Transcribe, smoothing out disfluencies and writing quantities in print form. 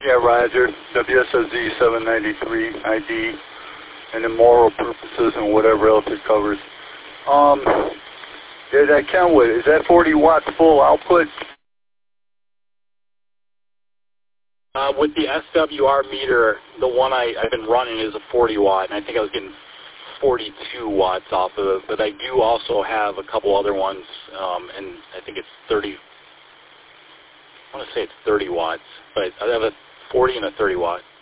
Yeah, Roger. WSOZ 793 ID, and then moral purposes and whatever else it covers. Yeah, that Kenwood, is that 40 watts full output? With the SWR meter, the one I've been running is a 40 watt, and I think I was getting 42 watts off of it, but I do also have a couple other ones, and I think it's 30, I want to say it's 30 watts, but I have a 40 and a 30 watt.